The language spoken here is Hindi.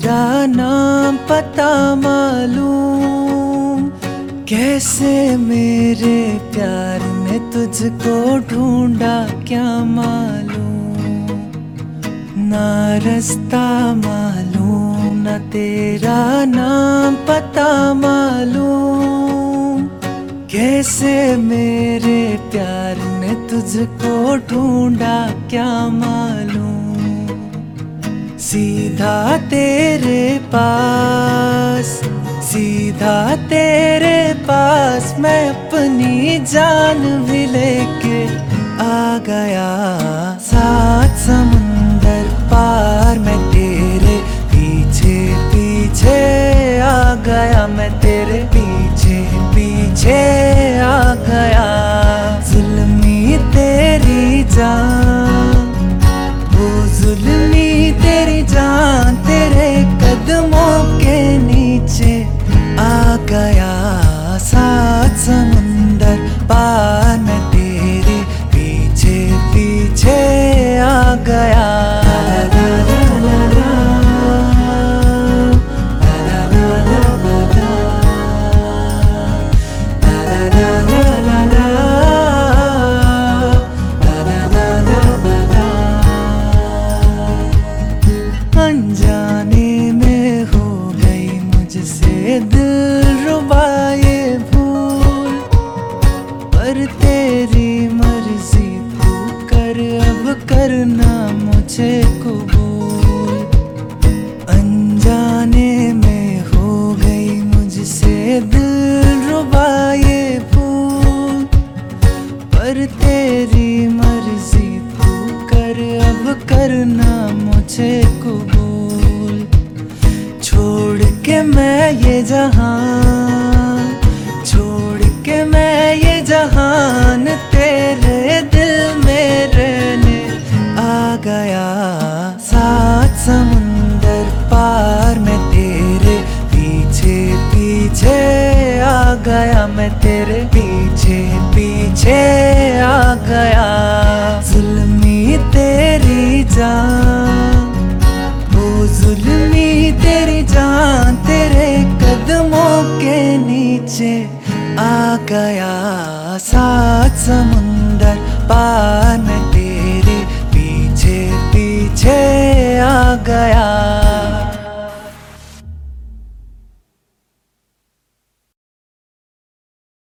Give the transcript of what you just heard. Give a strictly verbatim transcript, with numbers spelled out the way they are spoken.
तेरा नाम पता मालूम, कैसे मेरे प्यार ने तुझको ढूंढा क्या मालूम। ना रास्ता मालूम ना तेरा नाम पता मालूम, कैसे मेरे प्यार ने तुझको ढूंढा क्या मालूम। सीधा तेरे पास, सीधा तेरे पास मैं अपनी जान भी लेके आ गया। सात समुंदर पार मैं तेरे पीछे पीछे आ गया, मैं तेरे पीछे पीछे आ गया। जुल्मी तेरी जान, वो जुल्मी तेरी जान तेरे कदमों के नीचे आ गया। सात समुंदर पार मैं तेरे पीछे पीछे आ गया। अनजाने में हो गई मुझसे दिलरुबा ये भूल, पर तेरी मर्जी तू कर अब करना मुझे कबूल। अनजाने में हो गई मुझसे दिलरुबा ये भूल, पर तेरी मर्जी तू कर अब करना मुझे कबूल। छोड़ के मैं ये जहान, छोड़ के मैं ये जहान तेरे दिल में रहने आ गया। सात समुंदर पार मैं तेरे पीछे पीछे आ गया, मैं तेरे पीछे पीछे आ गया। जुल्मी तेरी जान, वो जुल्मी तेरी जान तेरे कदमों के नीचे आ गया। सात समुंदर पार मैं तेरे